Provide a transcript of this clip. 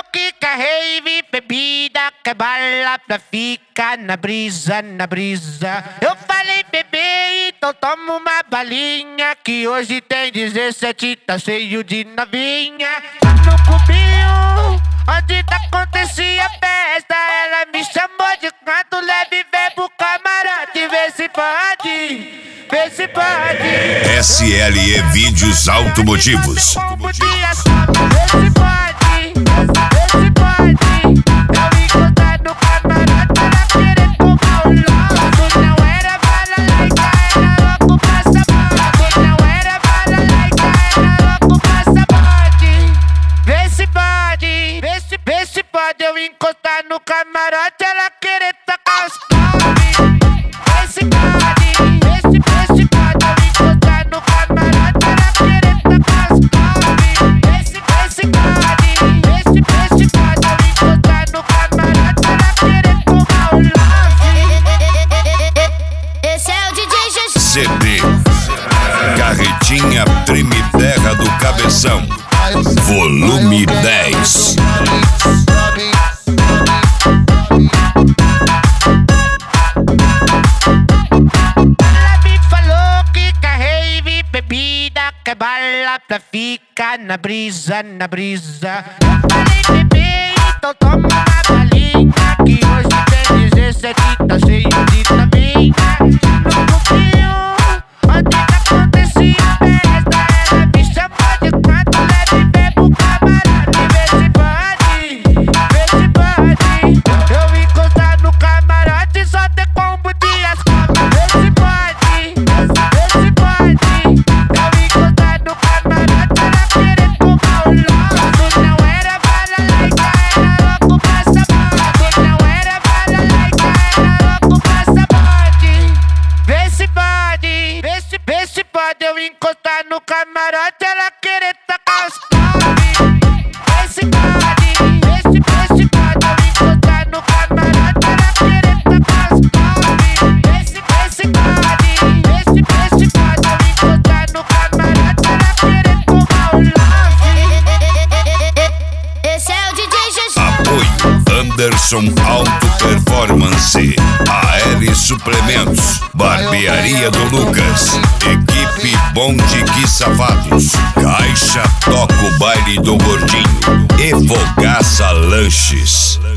que quer rave, bebida, quer bala pra ficar na brisa, na brisa. Eu falei, bebê, então toma uma balinha, que hoje tem 17, tá cheio de novinha. No cubinho, onde acontecia a festa, ela me chamou de canto leve, vem pro camarote, vê se pode, vê se pode. SLE Vídeos Automotivos. Vê se pode, vê se pode. Eu encostar no camarote, ela querer tomar o logo. Não era bala laica, era louco pra sabor. Não era bala laica, era louco pra sabor. Vê se pode, vê se pode. Eu encostar no camarote, ela querer tacar os pobres. Vê se pode, vê se pode. Eu encostar no camarote, ela querer tacar os pobres. Vê se pode, vê se pode. Eu encostar no camarote, ela querer tomar o love. Esse é o DJ Juju. CD Carretinha Treme Terra do Cabeção, volume 10. Ela me falou que quer rave, bebida, quer bala pra ficar na brisa, na brisa. Eu falei, bebê, então toma uma balinha, que hoje tem 17, tá cheio de novinha. No cubinho, onde acontecia a festa, ela me chamou de canto leve, vem pro camarote, vê se pode, vê se pode. Eu encostar no camarote, só ter combo de asfalto. Vê se pode, vê se pode. Eu encostar no camarote, ela querer tomar o logo. Não era bala laica, era louco pra sabor. Não era bala laica, era louco pra sabor. Vê se pode, vê se pode. Eu encostar no camarote, ela querer tacar os pobres. Vê se pode, vê se pode. Eu encostar no camarote, ela querer tacar os pobres. Vê se pode, vê se pode. Eu encostar no camarote, ela querer tomar o love. Esse é o DJ Juju. Apoio Anderson Auto Performance, AL Suplementos, Barbearia do Lucas, Equipe Bonde Que Savados, Caixa Toca o Baile do Gordinho e Fogaça Lanches.